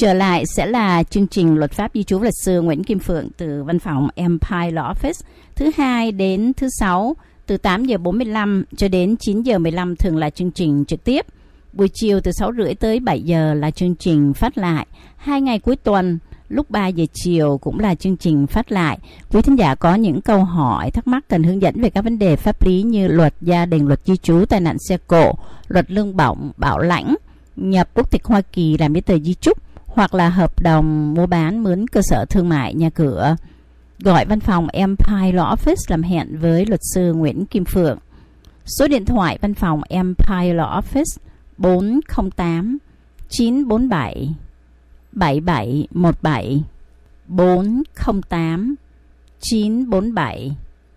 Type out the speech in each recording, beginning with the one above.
Trở lại sẽ là chương trình luật pháp di trú luật sư Nguyễn Kim Phượng từ văn phòng Empire Law Office, thứ hai đến thứ sáu từ 8 giờ 45 cho đến 9 giờ 15 thường là chương trình trực tiếp. Buổi chiều từ 6 rưỡi tới 7 giờ là chương trình phát lại. 2 ngày cuối tuần lúc 3 giờ chiều cũng là chương trình phát lại. Quý thính giả có những câu hỏi, thắc mắc cần hướng dẫn về các vấn đề pháp lý như luật gia đình, luật di trú, tai nạn xe cộ, luật lương bổng, bảo lãnh, nhập quốc tịch Hoa Kỳ, làm giấy tờ di chúc, hoặc là hợp đồng mua bán mướn cơ sở thương mại, nhà cửa, gọi văn phòng Empire Law Office làm hẹn với luật sư Nguyễn Kim Phượng. Số điện thoại văn phòng Empire Law Office 408 947 7717 408 947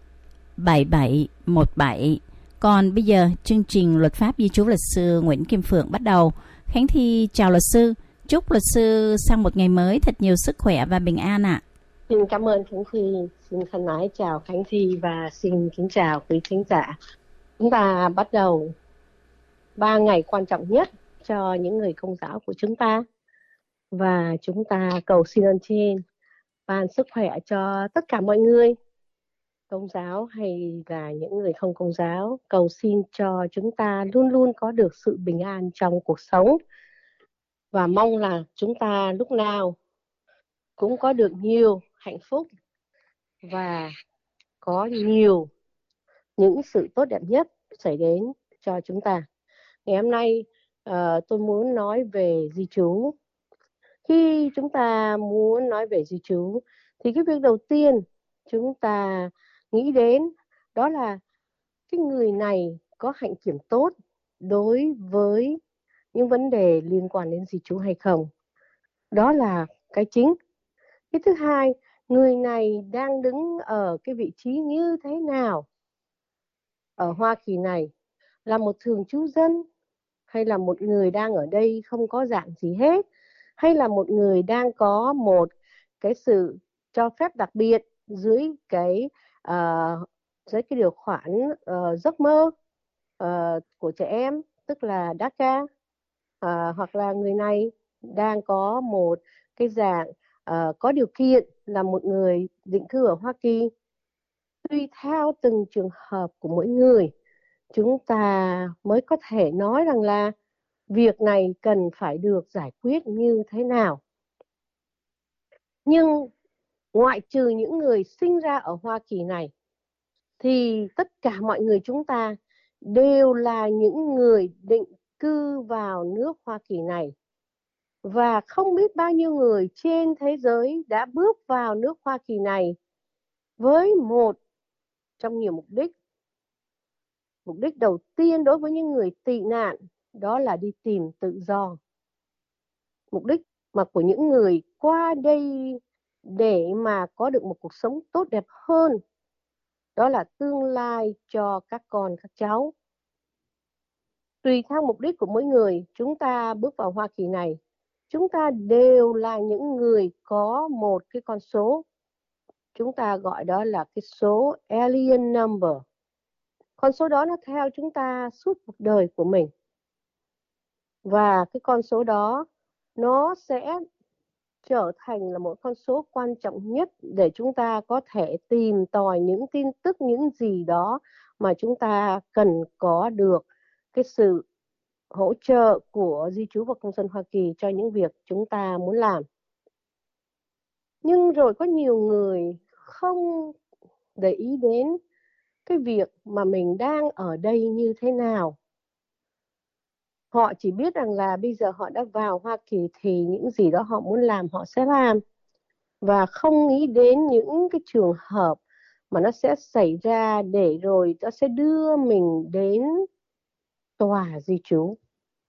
7717. Còn bây giờ chương trình luật pháp di trú luật sư Nguyễn Kim Phượng bắt đầu. Khánh Thi chào luật sư, chúc luật sư sang một ngày mới thật nhiều sức khỏe và bình an ạ. Xin cảm ơn Khánh Thi, xin thân ái chào Khánh Thi và xin kính chào quý thính giả. Chúng ta bắt đầu 3 ngày quan trọng nhất cho những người Công giáo của chúng ta, và chúng ta cầu xin ơn trên ban sức khỏe cho tất cả mọi người, Công giáo hay là những người không Công giáo. Cầu xin cho chúng ta luôn luôn có được sự bình an trong cuộc sống, và mong là chúng ta lúc nào cũng có được nhiều hạnh phúc và có nhiều những sự tốt đẹp nhất xảy đến cho chúng ta. Ngày hôm nay tôi muốn nói về di trú. Khi chúng ta muốn nói về di trú thì cái việc đầu tiên chúng ta nghĩ đến đó là cái người này có hạnh kiểm tốt đối với những vấn đề liên quan đến di trú hay không. Đó là cái chính. Cái thứ hai, người này đang đứng ở cái vị trí như thế nào ở Hoa Kỳ này, là một thường trú dân, hay là một người đang ở đây không có dạng gì hết, hay là một người đang có một cái sự cho phép đặc biệt dưới cái điều khoản giấc mơ của trẻ em, tức là DACA, hoặc là người này đang có một cái dạng có điều kiện là một người định cư ở Hoa Kỳ. Tùy theo từng trường hợp của mỗi người, chúng ta mới có thể nói rằng là việc này cần phải được giải quyết như thế nào. Nhưng ngoại trừ những người sinh ra ở Hoa Kỳ này, thì tất cả mọi người chúng ta đều là những người định cư vào nước Hoa Kỳ này. Và không biết bao nhiêu người trên thế giới đã bước vào nước Hoa Kỳ này với một trong nhiều mục đích. Mục đích đầu tiên đối với những người tị nạn đó là đi tìm tự do. Mục đích mà của những người qua đây để mà có được một cuộc sống tốt đẹp hơn, đó là tương lai cho các con các cháu. Tùy theo mục đích của mỗi người, chúng ta bước vào Hoa Kỳ này, chúng ta đều là những người có một cái con số. Chúng ta gọi đó là cái số alien number. Con số đó nó theo chúng ta suốt cuộc đời của mình. Và cái con số đó nó sẽ trở thành là một con số quan trọng nhất để chúng ta có thể tìm tòi những tin tức, những gì đó mà chúng ta cần có được cái sự hỗ trợ của di trú và công dân Hoa Kỳ cho những việc chúng ta muốn làm. Nhưng rồi có nhiều người không để ý đến cái việc mà mình đang ở đây như thế nào. Họ chỉ biết rằng là bây giờ họ đã vào Hoa Kỳ thì những gì đó họ muốn làm họ sẽ làm, và không nghĩ đến những cái trường hợp mà nó sẽ xảy ra để rồi nó sẽ đưa mình đến tòa di trú.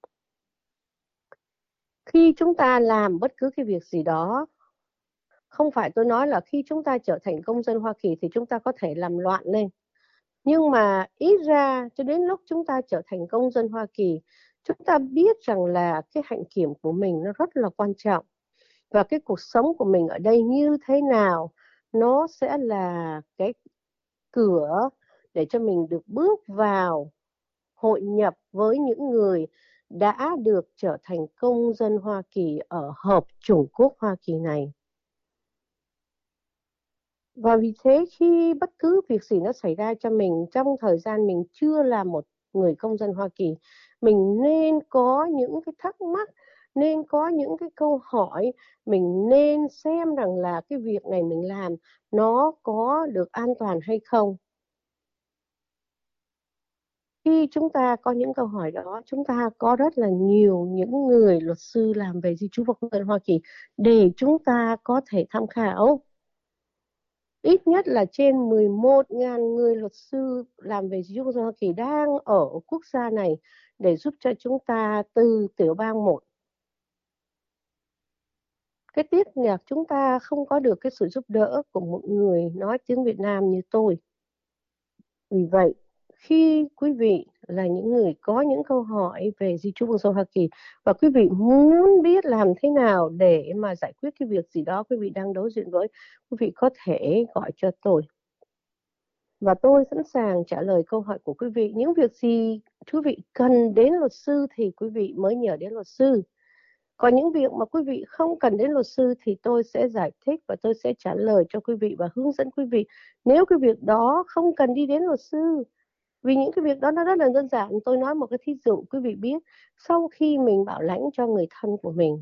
Khi chúng ta làm bất cứ cái việc gì đó, không phải tôi nói là khi chúng ta trở thành công dân Hoa Kỳ thì chúng ta có thể làm loạn lên. Nhưng mà ít ra cho đến lúc chúng ta trở thành công dân Hoa Kỳ, chúng ta biết rằng là cái hạnh kiểm của mình nó rất là quan trọng. Và cái cuộc sống của mình ở đây như thế nào, nó sẽ là cái cửa để cho mình được bước vào hội nhập với những người đã được trở thành công dân Hoa Kỳ ở Hợp chủng quốc Hoa Kỳ này. Và vì thế khi bất cứ việc gì nó xảy ra cho mình trong thời gian mình chưa là một người công dân Hoa Kỳ, mình nên có những cái thắc mắc, nên có những cái câu hỏi, mình nên xem rằng là cái việc này mình làm nó có được an toàn hay không. Khi chúng ta có những câu hỏi đó, chúng ta có rất là nhiều những người luật sư làm về di trú và công dân Hoa Kỳ để chúng ta có thể tham khảo. Ít nhất là trên 11.000 người luật sư làm về di trú và công dân Hoa Kỳ đang ở quốc gia này để giúp cho chúng ta từ tiểu bang một. Cái tiếc là chúng ta không có được cái sự giúp đỡ của một người nói tiếng Việt Nam như tôi. Vì vậy, khi quý vị là những người có những câu hỏi về di trú và công dân Hoa Kỳ và quý vị muốn biết làm thế nào để mà giải quyết cái việc gì đó quý vị đang đối diện với, quý vị có thể gọi cho tôi. Và tôi sẵn sàng trả lời câu hỏi của quý vị. Những việc gì quý vị cần đến luật sư thì quý vị mới nhờ đến luật sư. Còn những việc mà quý vị không cần đến luật sư thì tôi sẽ giải thích và tôi sẽ trả lời cho quý vị và hướng dẫn quý vị. Nếu cái việc đó không cần đi đến luật sư, vì những cái việc đó nó rất là đơn giản. Tôi nói một cái thí dụ quý vị biết. Sau khi mình bảo lãnh cho người thân của mình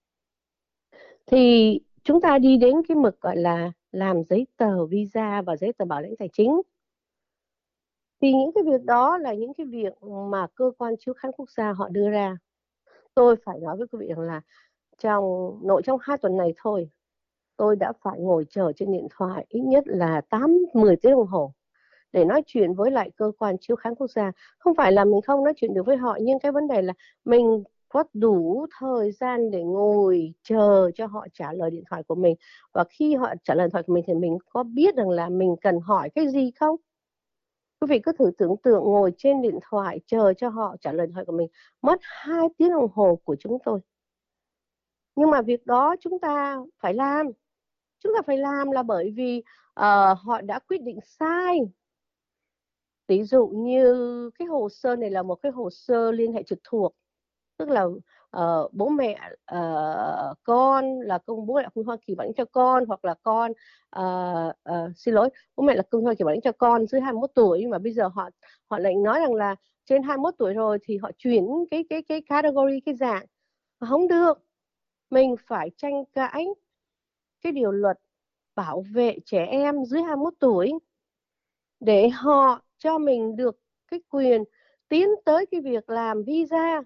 thì chúng ta đi đến cái mực gọi là làm giấy tờ visa và giấy tờ bảo lãnh tài chính. Thì những cái việc đó là những cái việc mà cơ quan chiếu khán quốc gia họ đưa ra. Tôi phải nói với quý vị rằng là trong 2 tuần này thôi, tôi đã phải ngồi chờ trên điện thoại ít nhất là 8-10 tiếng đồng hồ để nói chuyện với lại cơ quan chiếu khán quốc gia. Không phải là mình không nói chuyện được với họ, nhưng cái vấn đề là mình có đủ thời gian để ngồi chờ cho họ trả lời điện thoại của mình. Và khi họ trả lời điện thoại của mình thì mình có biết rằng là mình cần hỏi cái gì không? Quý vị cứ thử tưởng tượng ngồi trên điện thoại chờ cho họ trả lời điện thoại của mình, mất 2 tiếng đồng hồ của chúng tôi. Nhưng mà việc đó chúng ta phải làm. Chúng ta phải làm là bởi vì họ đã quyết định sai. Ví dụ như cái hồ sơ này là một cái hồ sơ liên hệ trực thuộc, tức là bố mẹ con là bố mẹ Hoa Kỳ bảo lãnh cho con, hoặc là con xin lỗi, bố mẹ là công Hoa Kỳ bảo lãnh cho con dưới 21 tuổi, nhưng mà bây giờ họ lại nói rằng là trên 21 tuổi rồi thì họ chuyển cái category, cái dạng. Không được, mình phải tranh cãi cái điều luật bảo vệ trẻ em dưới 21 tuổi để họ cho mình được cái quyền tiến tới cái việc làm visa.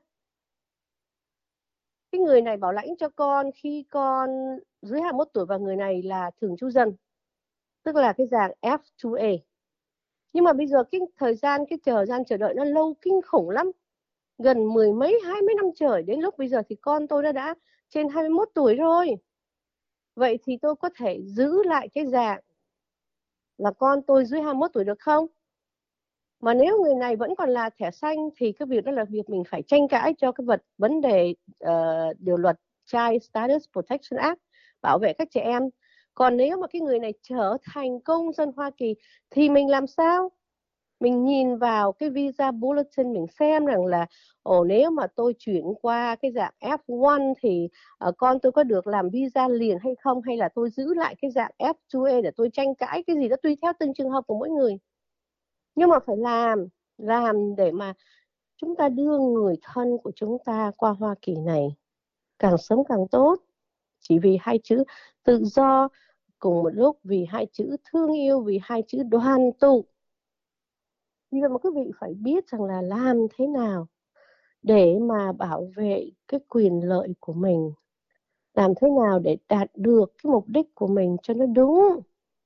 Cái người này bảo lãnh cho con khi con dưới 21 tuổi và người này là thường trú dân, tức là cái dạng F2A. Nhưng mà bây giờ cái thời gian chờ đợi nó lâu kinh khủng lắm, gần 10 mấy 20 năm trời, đến lúc bây giờ thì con tôi đã trên 21 tuổi rồi. Vậy thì tôi có thể giữ lại cái dạng là con tôi dưới 21 tuổi được không? Mà nếu người này vẫn còn là thẻ xanh thì cái việc đó là việc mình phải tranh cãi cho cái vấn đề điều luật Child Status Protection Act, bảo vệ các trẻ em. Còn nếu mà cái người này trở thành công dân Hoa Kỳ thì mình làm sao? Mình nhìn vào cái visa bulletin, mình xem rằng là nếu mà tôi chuyển qua cái dạng F1 thì con tôi có được làm visa liền hay không, hay là tôi giữ lại cái dạng F2A để tôi tranh cãi cái gì đó, tùy theo từng trường hợp của mỗi người. Nhưng mà phải làm để mà chúng ta đưa người thân của chúng ta qua Hoa Kỳ này càng sớm càng tốt. Chỉ vì 2 chữ tự do cùng một lúc, vì 2 chữ thương yêu, vì 2 chữ đoàn tụ. Vì vậy mà quý vị phải biết rằng là làm thế nào để mà bảo vệ cái quyền lợi của mình, làm thế nào để đạt được cái mục đích của mình cho nó đúng.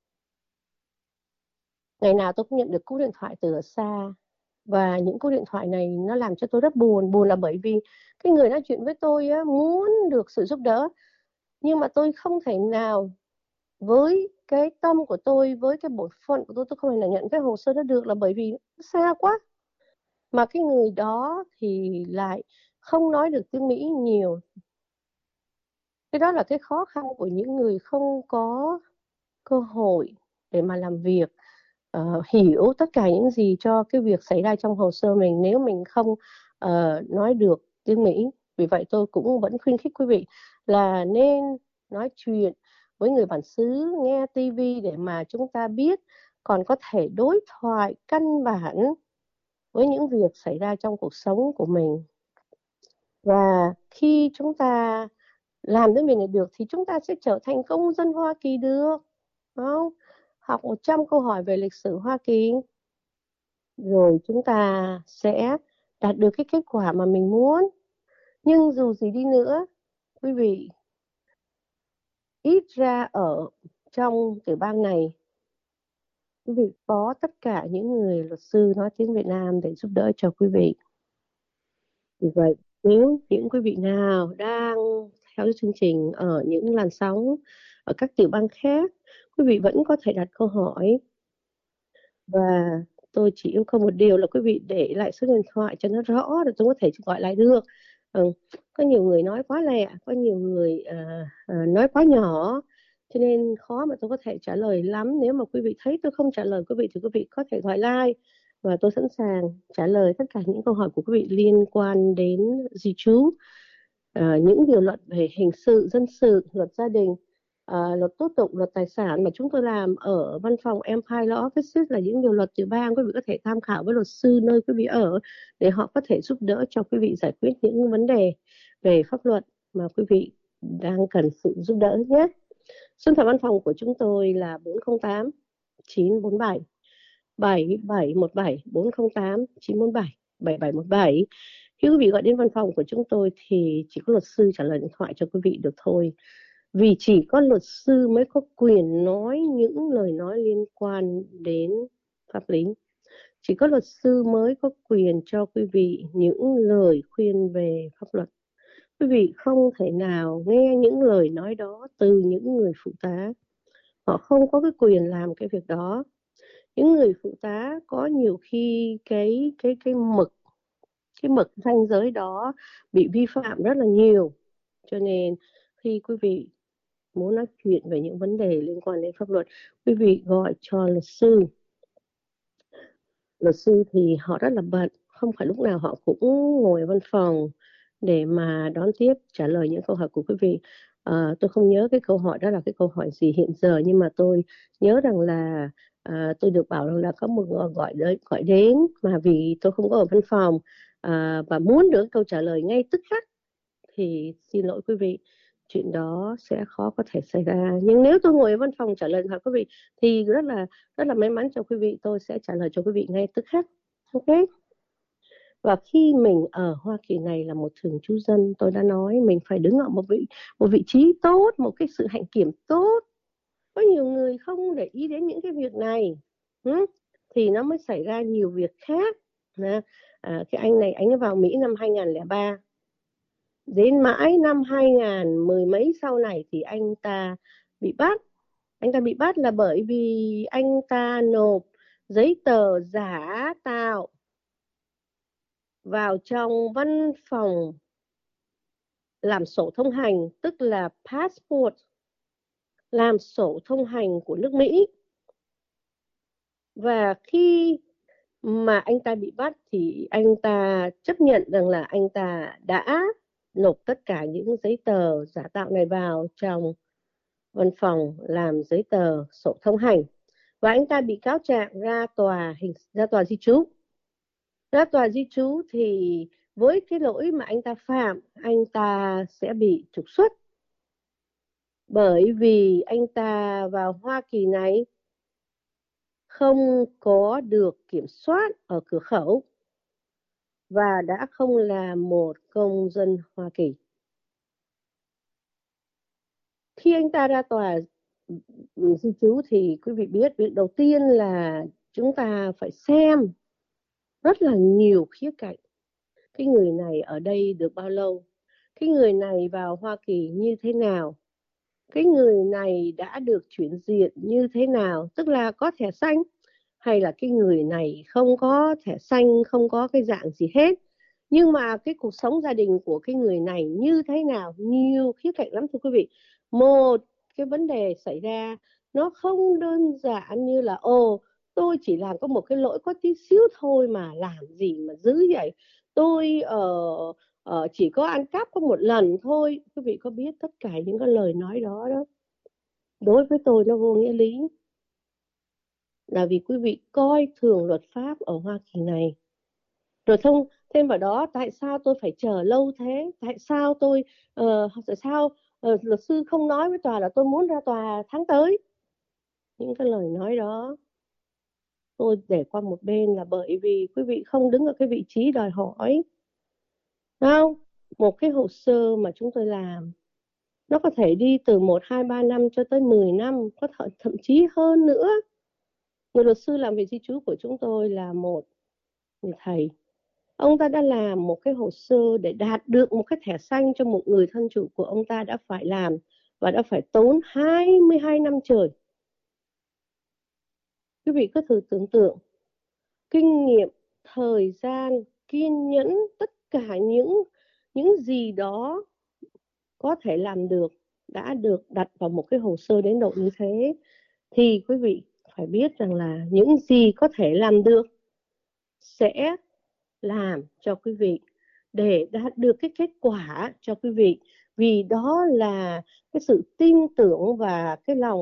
Ngày nào tôi cũng nhận được cú điện thoại từ ở xa, và những cú điện thoại này nó làm cho tôi rất buồn. Buồn là bởi vì cái người nói chuyện với tôi á, muốn được sự giúp đỡ, nhưng mà tôi không thể nào, với cái tâm của tôi, với cái bổn phận của tôi không thể nào nhận cái hồ sơ đó được, là bởi vì nó xa quá. Mà cái người đó thì lại không nói được tiếng Mỹ nhiều. Cái đó là cái khó khăn của những người không có cơ hội để mà làm việc, hiểu tất cả những gì cho cái việc xảy ra trong hồ sơ mình. Nếu mình không nói được tiếng Mỹ. Vì vậy tôi cũng vẫn khuyến khích quý vị là nên nói chuyện với người bản xứ, nghe TV để mà chúng ta biết, còn có thể đối thoại căn bản với những việc xảy ra trong cuộc sống của mình. Và khi chúng ta làm những việc này được thì chúng ta sẽ trở thành công dân Hoa Kỳ được, không? Học 100 câu hỏi về lịch sử Hoa Kỳ, rồi chúng ta sẽ đạt được cái kết quả mà mình muốn. Nhưng dù gì đi nữa, quý vị, ít ra ở trong tiểu bang này, quý vị có tất cả những người luật sư nói tiếng Việt Nam để giúp đỡ cho quý vị. Vì vậy, nếu những quý vị nào đang theo cái chương trình ở những làn sóng ở các tiểu bang khác, quý vị vẫn có thể đặt câu hỏi. Và tôi chỉ yêu cầu một điều là quý vị để lại số điện thoại cho nó rõ để tôi có thể gọi lại được. Có nhiều người nói quá lẹ, có nhiều người nói quá nhỏ, cho nên khó mà tôi có thể trả lời lắm. Nếu mà quý vị thấy tôi không trả lời quý vị thì quý vị có thể gọi lại, và tôi sẵn sàng trả lời tất cả những câu hỏi của quý vị liên quan đến di trú, những điều luật về hình sự, dân sự, luật gia đình, luật tố tụng, luật tài sản mà chúng tôi làm ở văn phòng Empire Law Offices là những điều luật tiểu bang. Quý vị có thể tham khảo với luật sư nơi quý vị ở để họ có thể giúp đỡ cho quý vị giải quyết những vấn đề về pháp luật mà quý vị đang cần sự giúp đỡ nhé. Số điện thoại văn phòng của chúng tôi là 408 947 7717, 408 947 7717. Khi quý vị gọi đến văn phòng của chúng tôi thì chỉ có luật sư trả lời điện thoại cho quý vị được thôi. Vì chỉ có luật sư mới có quyền nói những lời nói liên quan đến pháp lý. Chỉ có luật sư mới có quyền cho quý vị những lời khuyên về pháp luật. Quý vị không thể nào nghe những lời nói đó từ những người phụ tá. Họ không có cái quyền làm cái việc đó. Những người phụ tá có nhiều khi cái mực ranh giới đó bị vi phạm rất là nhiều. Cho nên khi quý vị muốn nói chuyện về những vấn đề liên quan đến pháp luật, quý vị gọi cho luật sư. Luật sư thì họ rất là bận, không phải lúc nào họ cũng ngồi ở văn phòng để mà đón tiếp trả lời những câu hỏi của quý vị. Tôi không nhớ cái câu hỏi đó là cái câu hỏi gì hiện giờ, nhưng mà tôi nhớ rằng là tôi được bảo rằng là có một người gọi đến mà vì tôi không có ở văn phòng và muốn được câu trả lời ngay tức khắc thì xin lỗi quý vị, chuyện đó sẽ khó có thể xảy ra. Nhưng nếu tôi ngồi ở văn phòng trả lời hỏi quý vị thì rất là may mắn cho quý vị, tôi sẽ trả lời cho quý vị ngay tức khắc. Ok. Và khi mình ở Hoa Kỳ này là một thường trú dân, tôi đã nói mình phải đứng ở một vị trí tốt, một cái sự hạnh kiểm tốt. Có nhiều người không để ý đến những cái việc này thì nó mới xảy ra nhiều việc khác. Cái anh này, anh ấy vào Mỹ năm 2003, đến mãi năm 2000 mười mấy sau này thì anh ta bị bắt. Anh ta bị bắt là bởi vì anh ta nộp giấy tờ giả tạo vào trong văn phòng làm sổ thông hành, tức là passport, làm sổ thông hành của nước Mỹ. Và khi mà anh ta bị bắt thì anh ta chấp nhận rằng là anh ta đã nộp tất cả những giấy tờ giả tạo này vào trong văn phòng làm giấy tờ sổ thông hành, và anh ta bị cáo trạng ra tòa di trú. Ra tòa di trú thì với cái lỗi mà anh ta phạm, anh ta sẽ bị trục xuất, bởi vì anh ta vào Hoa Kỳ này không có được kiểm soát ở cửa khẩu và đã không là một công dân Hoa Kỳ. Khi anh ta ra tòa di trú thì quý vị biết, việc đầu tiên là chúng ta phải xem rất là nhiều khía cạnh. Cái người này ở đây được bao lâu? Cái người này vào Hoa Kỳ như thế nào? Cái người này đã được chuyển diện như thế nào? Tức là có thẻ xanh, hay là cái người này không có thẻ xanh, không có cái dạng gì hết. Nhưng mà cái cuộc sống gia đình của cái người này như thế nào? Nhiều khía cạnh lắm thưa quý vị. Một cái vấn đề xảy ra nó không đơn giản như là tôi chỉ làm có một cái lỗi có tí xíu thôi mà làm gì mà dữ vậy. Tôi ở chỉ có ăn cắp có một lần thôi. Quý vị có biết tất cả những cái lời nói đó đó đối với tôi nó vô nghĩa lý, là vì quý vị coi thường luật pháp ở Hoa Kỳ này. Rồi thông thêm vào đó, tại sao tôi phải chờ lâu thế? Tại sao luật sư không nói với tòa là tôi muốn ra tòa tháng tới? Những cái lời nói đó tôi để qua một bên là bởi vì quý vị không đứng ở cái vị trí đòi hỏi. Không, một cái hồ sơ mà chúng tôi làm nó có thể đi từ 1, 2, 3 năm cho tới 10 năm, có thể thậm chí hơn nữa. Người luật sư làm việc di trú của chúng tôi là một người thầy. Ông ta đã làm một cái hồ sơ để đạt được một cái thẻ xanh cho một người thân chủ của ông ta đã phải làm và đã phải tốn 22 năm trời. Quý vị cứ thử tưởng tượng, kinh nghiệm, thời gian, kiên nhẫn, tất cả những gì đó có thể làm được đã được đặt vào một cái hồ sơ đến độ như thế, thì quý vị phải biết rằng là những gì có thể làm được sẽ làm cho quý vị để đạt được cái kết quả cho quý vị, vì đó là cái sự tin tưởng và cái lòng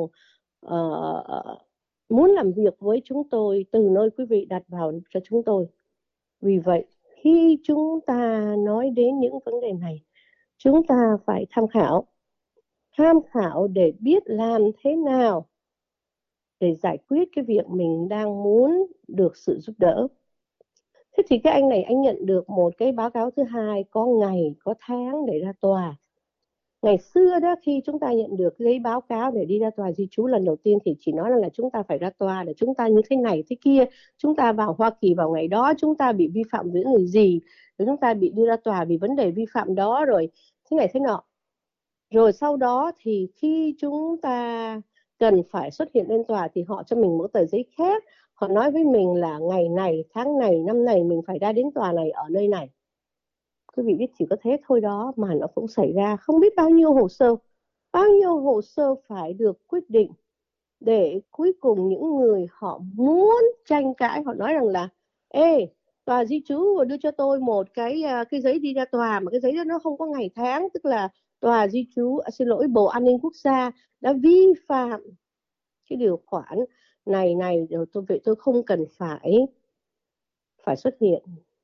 muốn làm việc với chúng tôi từ nơi quý vị đặt vào cho chúng tôi. Vì vậy khi chúng ta nói đến những vấn đề này, chúng ta phải tham khảo để biết làm thế nào để giải quyết cái việc mình đang muốn được sự giúp đỡ. Thế thì cái anh này anh nhận được một cái báo cáo thứ hai, có ngày có tháng để ra tòa. Ngày xưa đó, khi chúng ta nhận được giấy báo cáo để đi ra tòa di trú lần đầu tiên thì chỉ nói là chúng ta phải ra tòa để chúng ta như thế này thế kia, chúng ta vào Hoa Kỳ vào ngày đó, chúng ta bị vi phạm với người gì, rồi chúng ta bị đưa ra tòa vì vấn đề vi phạm đó, rồi thế này thế nọ. Rồi sau đó thì khi chúng ta cần phải xuất hiện lên tòa thì họ cho mình một tờ giấy khác. Họ nói với mình là ngày này, tháng này, năm này mình phải ra đến tòa này ở nơi này. Quý vị biết chỉ có thế thôi đó mà nó cũng xảy ra không biết bao nhiêu hồ sơ phải được quyết định, để cuối cùng những người họ muốn tranh cãi họ nói rằng là ê, tòa di trú đưa cho tôi một cái giấy đi ra tòa mà cái giấy đó nó không có ngày tháng, tức là tòa di trú Bộ An ninh Quốc gia đã vi phạm cái điều khoản này rồi tôi không cần phải xuất hiện.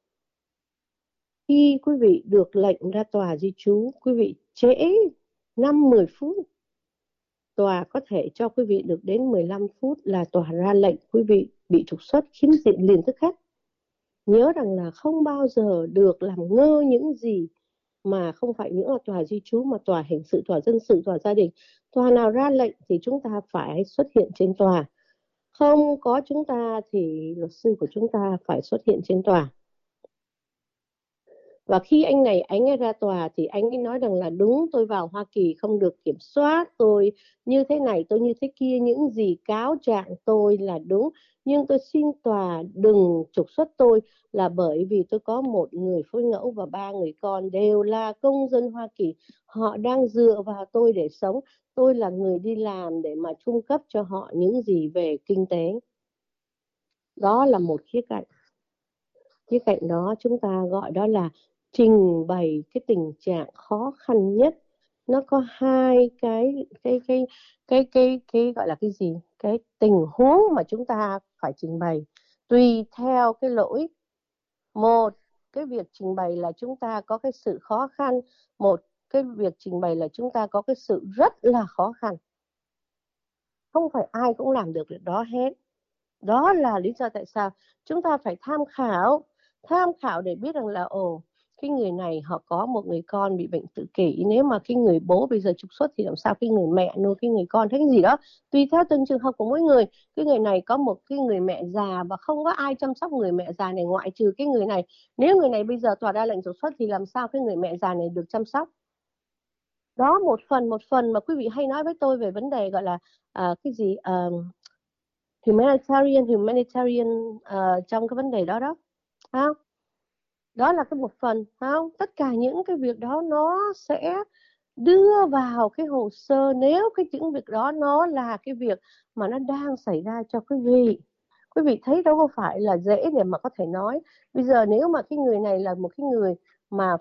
Khi quý vị được lệnh ra tòa di trú, quý vị trễ 5-10 phút, tòa có thể cho quý vị được đến 15 phút là tòa ra lệnh quý vị bị trục xuất khiếm diện liền tức khắc. Nhớ rằng là không bao giờ được làm ngơ những gì mà không phải những là tòa di trú mà tòa hình sự, tòa dân sự, tòa gia đình. Tòa nào ra lệnh thì chúng ta phải xuất hiện trên tòa. Không có chúng ta thì luật sư của chúng ta phải xuất hiện trên tòa. Và khi anh ấy ra tòa thì anh ấy nói rằng là đúng, tôi vào Hoa Kỳ không được kiểm soát, tôi như thế này, tôi như thế kia, những gì cáo trạng tôi là đúng, nhưng tôi xin tòa đừng trục xuất tôi là bởi vì tôi có một người phối ngẫu và 3 người con đều là công dân Hoa Kỳ, họ đang dựa vào tôi để sống, tôi là người đi làm để mà cung cấp cho họ những gì về kinh tế. Đó là một khía cạnh. Khía cạnh đó chúng ta gọi đó là trình bày cái tình trạng khó khăn nhất. Nó có hai cái gọi là cái gì, cái tình huống mà chúng ta phải trình bày tùy theo cái lỗi. Một cái việc trình bày là chúng ta có cái sự khó khăn, một cái việc trình bày là chúng ta có cái sự rất là khó khăn. Không phải ai cũng làm được việc đó hết. Đó là lý do tại sao chúng ta phải tham khảo để biết rằng là cái người này họ có một người con bị bệnh tự kỷ, nếu mà cái người bố bây giờ trục xuất thì làm sao cái người mẹ nuôi cái người con, thế cái gì đó tùy theo từng trường hợp của mỗi người. Cái người này có một cái người mẹ già và không có ai chăm sóc người mẹ già này ngoại trừ cái người này, nếu người này bây giờ tòa ra lệnh trục xuất thì làm sao cái người mẹ già này được chăm sóc. Đó một phần mà quý vị hay nói với tôi về vấn đề gọi là cái gì humanitarian trong cái vấn đề đó đó, không? Đó là cái một phần, không? Tất cả những cái việc đó nó sẽ đưa vào cái hồ sơ nếu những việc đó nó là cái việc mà nó đang xảy ra cho quý vị. Quý vị thấy đâu có phải là dễ để mà có thể nói. Bây giờ nếu mà cái người này là một cái người mà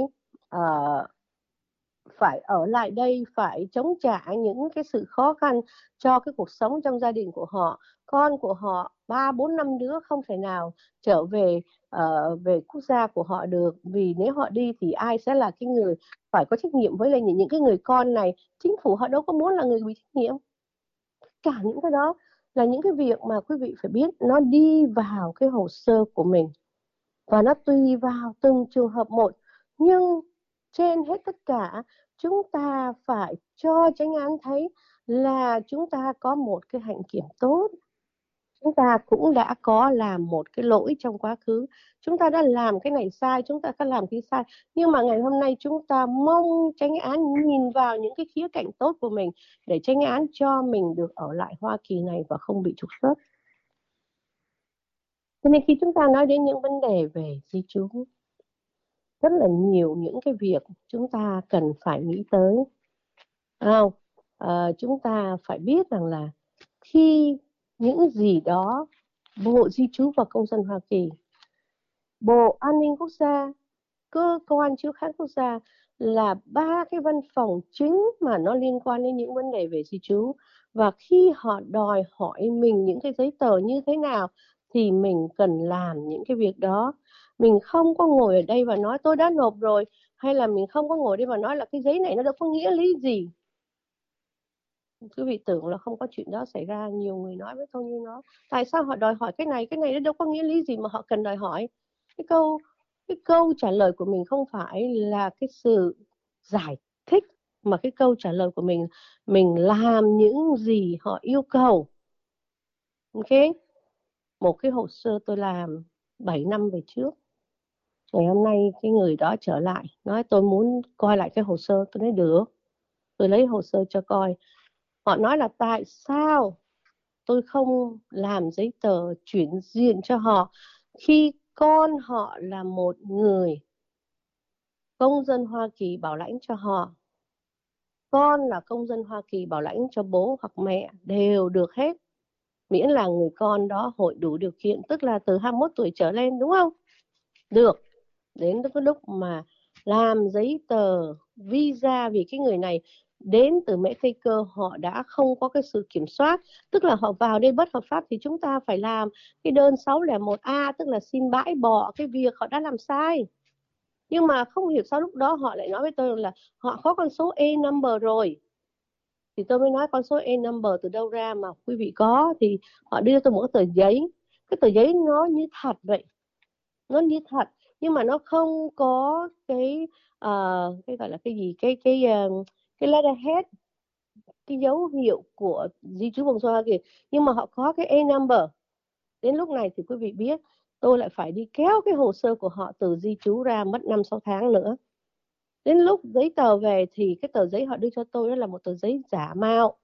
phải ở lại đây, phải chống trả những cái sự khó khăn cho cái cuộc sống trong gia đình của họ. Con của họ 3, 4, 5 đứa không thể nào trở về về quốc gia của họ được, vì nếu họ đi thì ai sẽ là cái người phải có trách nhiệm với lại những cái người con này. Chính phủ họ đâu có muốn là người bị trách nhiệm. Cả những cái đó là những cái việc mà quý vị phải biết, nó đi vào cái hồ sơ của mình và nó tùy vào từng trường hợp một. Nhưng trên hết tất cả, chúng ta phải cho chánh án thấy là chúng ta có một cái hạnh kiểm tốt. Chúng ta cũng đã có làm một cái lỗi trong quá khứ, chúng ta đã làm cái này sai, chúng ta đã làm cái sai, nhưng mà ngày hôm nay chúng ta mong chánh án nhìn vào những cái khía cạnh tốt của mình để chánh án cho mình được ở lại Hoa Kỳ này và không bị trục xuất. Cho nên khi chúng ta nói đến những vấn đề về di trú, rất là nhiều những cái việc chúng ta cần phải nghĩ tới. Chúng ta phải biết rằng là khi những gì đó Bộ Di trú và Công dân Hoa Kỳ, Bộ An ninh Quốc gia, Cơ quan Chiếu kháng Quốc gia là ba cái văn phòng chính mà nó liên quan đến những vấn đề về di trú. Và khi họ đòi hỏi mình những cái giấy tờ như thế nào thì mình cần làm những cái việc đó. Mình không có ngồi ở đây và nói tôi đã nộp rồi, hay là mình không có ngồi đây và nói là cái giấy này nó đâu có nghĩa lý gì. Quý vị tưởng là không có chuyện đó xảy ra. Nhiều người nói với tôi như nó, tại sao họ đòi hỏi cái này nó đâu có nghĩa lý gì mà họ cần đòi hỏi. Cái câu trả lời của mình không phải là cái sự giải thích, mà cái câu trả lời của mình làm những gì họ yêu cầu. Ok, một cái hồ sơ tôi làm 7 năm về trước, ngày hôm nay cái người đó trở lại nói tôi muốn coi lại cái hồ sơ. Tôi nói được, tôi lấy hồ sơ cho coi. Họ nói là tại sao tôi không làm giấy tờ chuyển diện cho họ khi con họ là một người công dân Hoa Kỳ bảo lãnh cho họ. Con là công dân Hoa Kỳ bảo lãnh cho bố hoặc mẹ đều được hết, miễn là người con đó hội đủ điều kiện, tức là từ 21 tuổi trở lên, đúng không? Được. Đến cái lúc mà làm giấy tờ visa, vì cái người này đến từ Mexico, họ đã không có cái sự kiểm soát, tức là họ vào đây bất hợp pháp, thì chúng ta phải làm cái đơn 601A, tức là xin bãi bỏ cái việc họ đã làm sai. Nhưng mà không hiểu sao lúc đó họ lại nói với tôi là họ có con số A-number rồi. Thì tôi mới nói con số A-number từ đâu ra mà quý vị có. Thì họ đưa tôi một cái tờ giấy. Cái tờ giấy nó như thật vậy, nó như thật, nhưng mà nó không có cái gọi là cái gì, cái letterhead, cái dấu hiệu của di trú vùng Hoa Kỳ, nhưng mà họ có cái A-number. Đến lúc này thì quý vị biết tôi lại phải đi kéo cái hồ sơ của họ từ di trú ra, mất 5-6 tháng nữa. Đến lúc giấy tờ về thì cái tờ giấy họ đưa cho tôi đó là một tờ giấy giả mạo,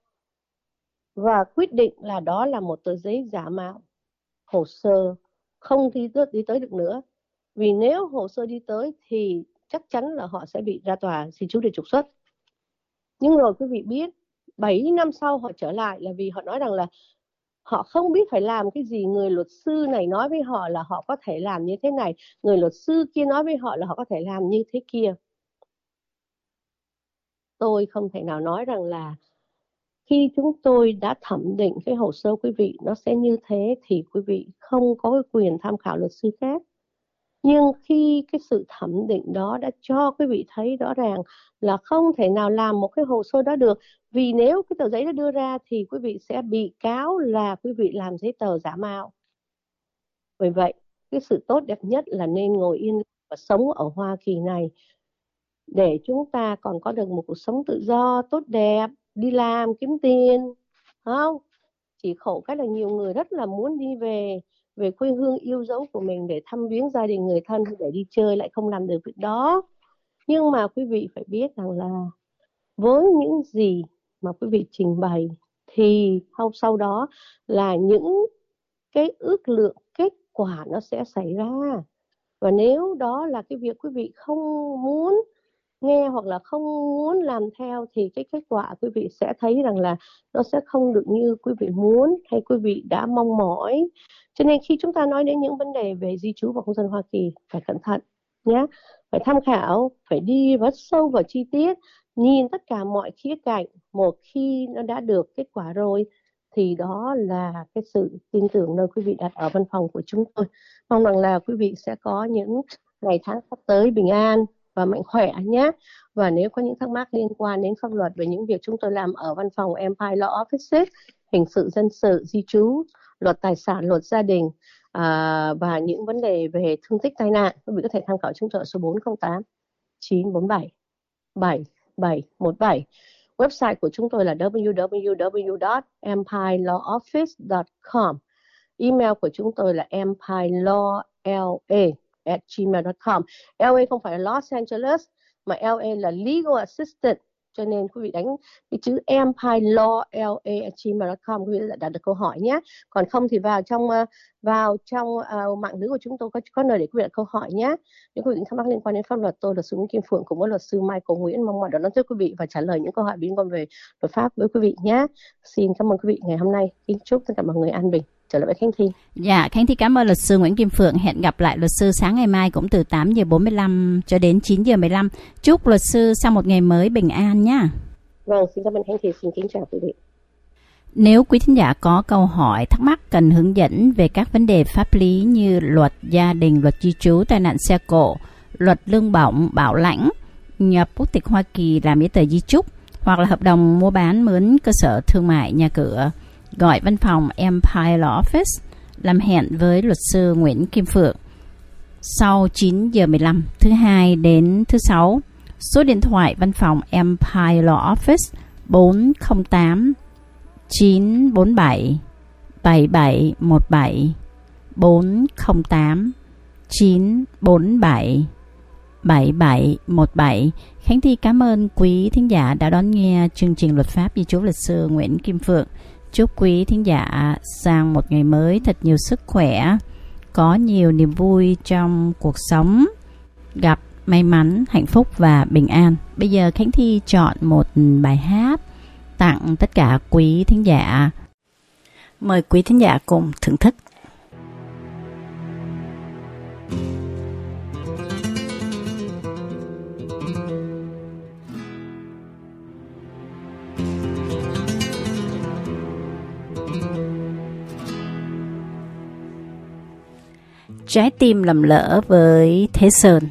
và quyết định là đó là một tờ giấy giả mạo. Hồ sơ không đi tới được nữa, vì nếu hồ sơ đi tới thì chắc chắn là họ sẽ bị ra tòa xin trú để trục xuất. Nhưng rồi quý vị biết 7 năm sau họ trở lại là vì họ nói rằng là họ không biết phải làm cái gì. Người luật sư này nói với họ là họ có thể làm như thế này, người luật sư kia nói với họ là họ có thể làm như thế kia. Tôi không thể nào nói rằng là khi chúng tôi đã thẩm định cái hồ sơ quý vị nó sẽ như thế thì quý vị không có quyền tham khảo luật sư khác. Nhưng khi cái sự thẩm định đó đã cho quý vị thấy rõ ràng là không thể nào làm một cái hồ sơ đó được, vì nếu cái tờ giấy đó đưa ra thì quý vị sẽ bị cáo là quý vị làm giấy tờ giả mạo. Vì vậy, cái sự tốt đẹp nhất là nên ngồi yên và sống ở Hoa Kỳ này để chúng ta còn có được một cuộc sống tự do, tốt đẹp, đi làm, kiếm tiền, không? Chỉ khổ cái là nhiều người rất là muốn đi về quê hương yêu dấu của mình để thăm viếng gia đình người thân, để đi chơi lại không làm được việc đó. Nhưng mà quý vị phải biết rằng là với những gì mà quý vị trình bày thì sau đó là những cái ước lượng kết quả nó sẽ xảy ra. Và nếu đó là cái việc quý vị không muốn nghe hoặc là không muốn làm theo thì cái kết quả quý vị sẽ thấy rằng là nó sẽ không được như quý vị muốn hay quý vị đã mong mỏi. Cho nên khi chúng ta nói đến những vấn đề về di trú và công dân Hoa Kỳ phải cẩn thận. nhé. Phải tham khảo, phải đi rất sâu vào chi tiết, nhìn tất cả mọi khía cạnh. Một khi nó đã được kết quả rồi thì đó là cái sự tin tưởng nơi quý vị đặt ở văn phòng của chúng tôi. Mong rằng là quý vị sẽ có những ngày tháng sắp tới bình an và mạnh khỏe nhé. Và nếu có những thắc mắc liên quan đến pháp luật về những việc chúng tôi làm ở văn phòng Empire Law Office, hình sự, dân sự, di trú, luật tài sản, luật gia đình và những vấn đề về thương tích tai nạn, quý vị có thể tham khảo chúng tôi ở số 408 947 7717. Website của chúng tôi là www.empirelawoffice.com. Email của chúng tôi là empirelawla@gmail.com. LA không phải là Los Angeles, mà LA là Legal Assistant, cho nên quý vị đánh cái chữ empirelawla@gmail.com, quý vị đã đặt được câu hỏi nhé. Còn không thì vào trong mạng lưới của chúng tôi có nơi để quý vị đặt câu hỏi nhé. Nếu quý vị thắc mắc liên quan đến pháp luật, tôi là Sư Nguyễn Kim Phượng cùng với luật sư Michael Nguyễn mong mọi đón tiếp quý vị và trả lời những câu hỏi liên quan về luật pháp với quý vị nhé. Xin cảm ơn quý vị ngày hôm nay. Kính chúc tất cả mọi người an bình. Trở lại với Khánh Thi. Dạ, Khánh Thi cảm ơn luật sư Nguyễn Kim Phượng. Hẹn gặp lại luật sư sáng ngày mai cũng từ 8:45 cho đến 9:15. Chúc luật sư sau một ngày mới bình an nhé. Vâng, xin cảm ơn Khánh Thi. Xin kính chào quý vị. Nếu quý thính giả có câu hỏi, thắc mắc cần hướng dẫn về các vấn đề pháp lý như luật gia đình, luật di trú, tai nạn xe cộ, luật lương bổng, bảo lãnh, nhập quốc tịch Hoa Kỳ, làm giấy tờ di chúc hoặc là hợp đồng mua bán mướn cơ sở thương mại, nhà cửa, gọi văn phòng Empire Law Office làm hẹn với luật sư Nguyễn Kim Phượng sau 9:15 thứ Hai đến thứ Sáu. Số điện thoại văn phòng Empire Law Office 408 947 7717 408 947 7717. Khánh Thi cảm ơn quý thính giả đã đón nghe chương trình Luật pháp di trú luật sư Nguyễn Kim Phượng. Chúc quý thính giả sang một ngày mới thật nhiều sức khỏe, có nhiều niềm vui trong cuộc sống, gặp may mắn, hạnh phúc và bình an. Bây giờ Khánh Thi chọn một bài hát tặng tất cả quý thính giả. Mời quý thính giả cùng thưởng thức. Trái tim lầm lỡ với Thế Sơn.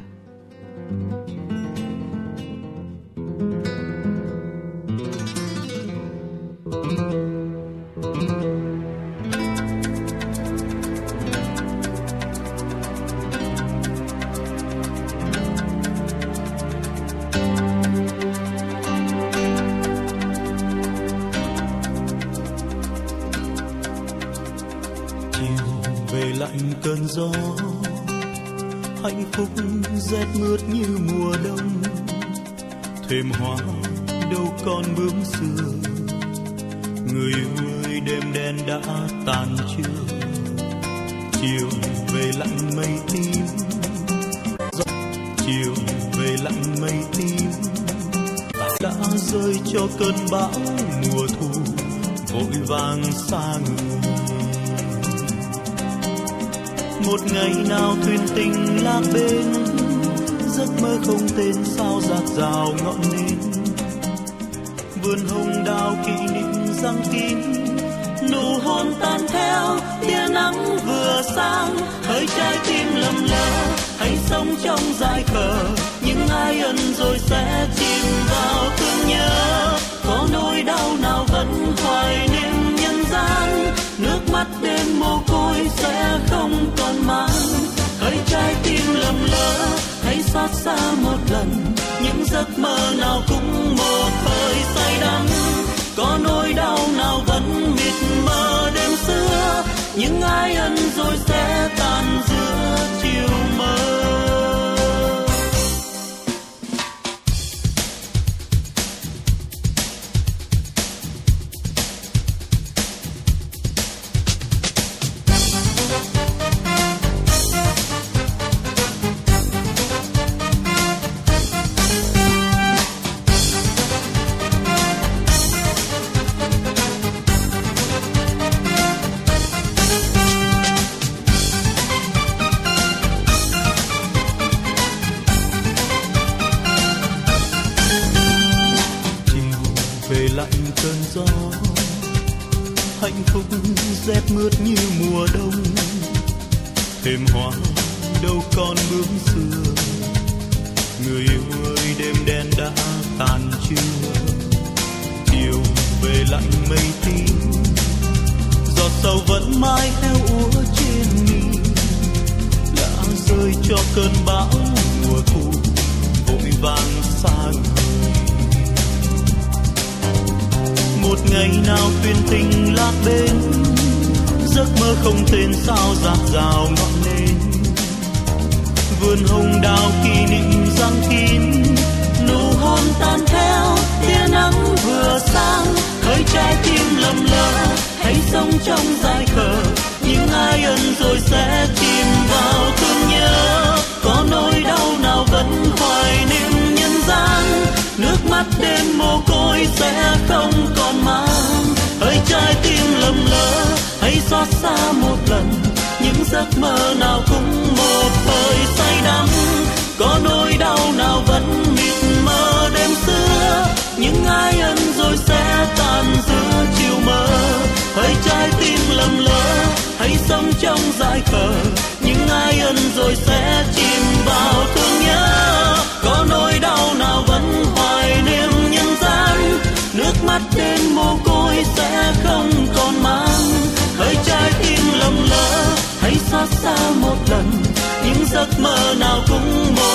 Cơn gió hạnh phúc rét mướt như mùa đông, thềm hoa đâu còn bướm xưa. Người ơi đêm đen đã tàn chưa, chiều về lạnh mây tím, chiều về lạnh mây tím đã rơi cho cơn bão mùa thu vội vàng xa người. Một ngày nào thuyền tình lạc bên, giấc mơ không tên sao dạt dào ngọn nến. Vườn hồng đào kỷ niệm răng kín, nụ hôn tan theo tia nắng vừa sáng. Hỡi trái tim lầm lỡ, hãy sống trong dại khờ, những ai ân rồi sẽ chìm vào thương nhớ. Có nỗi đau nào vẫn hoài niệm nhân gian, nước mắt đêm mồ côi sẽ không còn mang. Hỡi trái tim lầm lỡ, hãy xót xa một lần, những giấc mơ nào cũng một thời say đắm. Có nỗi đau nào vẫn mịt mờ đêm xưa, những ai ân rồi sẽ tan giữa chiều mơ. lúc rét mướt như mùa đông, thềm hoa đâu còn bướm xưa. Người yêu ơi, đêm đen đã tàn chưa, chiều về lạnh mây tím, giọt sầu vẫn mãi theo úa trên mi, đã rơi cho cơn bão mùa thu vội vàng xa người. Một ngày nào tuyên tình lạc bên, giấc mơ không tên sao dạt dào ngọn lên, vườn hồng đào kỷ niệm giăng kín, nụ hôn tan theo tia nắng vừa sáng, khơi trái tim lầm lỡ hãy sống trong dại khờ, những ai ân rồi sẽ chìm vào thương nhớ. Có nỗi đau nào vẫn hoài niệm nhân gian, nước mắt đêm mồ côi sẽ không còn mang, hỡi trái tim lầm lỡ hãy xót xa một lần, những giấc mơ nào cũng một thời say đắm. Có nỗi đau nào vẫn mịt mờ đêm xưa, những ai ân rồi sẽ tàn giữa chiều mơ, hỡi trái tim lầm lỡ hãy sống trong dại khờ, những ai ân rồi sẽ chìm vào thương nhớ. Có nỗi đau nào vẫn hoài niệm nhân gian, nước mắt đêm mồ côi sẽ không còn mang, hỡi trái tim lầm lỡ hãy xót xa một lần, những giấc mơ nào cũng một